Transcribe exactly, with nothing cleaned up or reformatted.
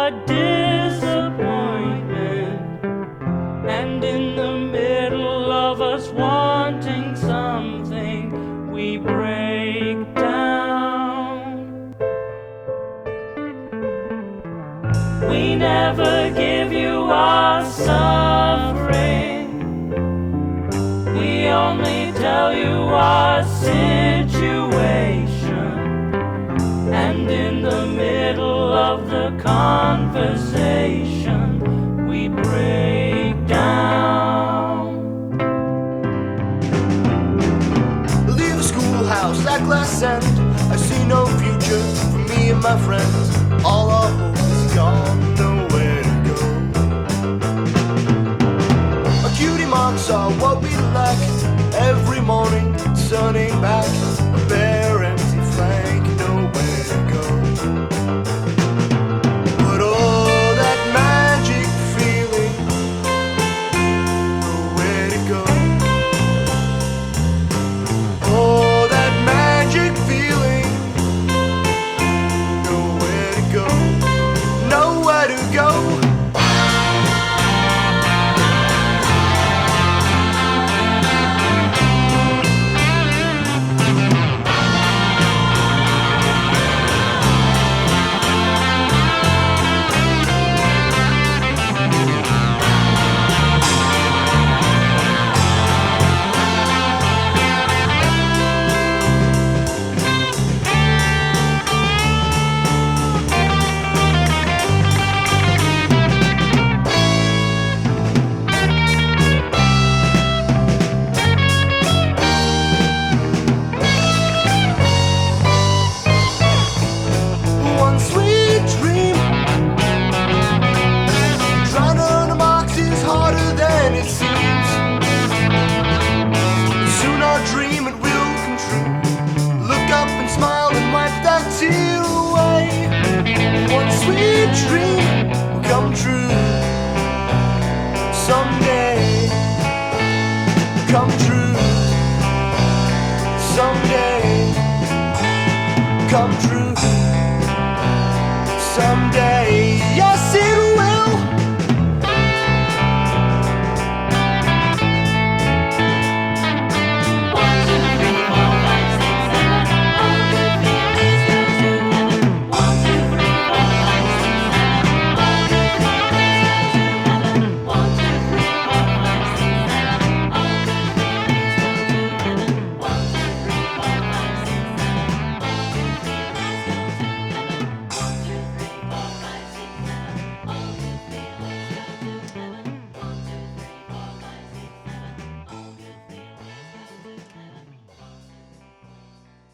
a disappointment, and in the middle of us wanting something, we break down. We never give you our suffering, we only tell you our situation, and in the middle of the conversation, we break down. Leave the schoolhouse at glass end. I see no future for me and my friends. All our hope is gone, nowhere to go. Our cutie marks are what we lack. Every morning, turning back, a bare empty flank, nowhere to go. But oh, that magic feeling, nowhere to go. Oh, that magic feeling, nowhere to go, nowhere to go. Someday, come true. Someday, come true. Someday.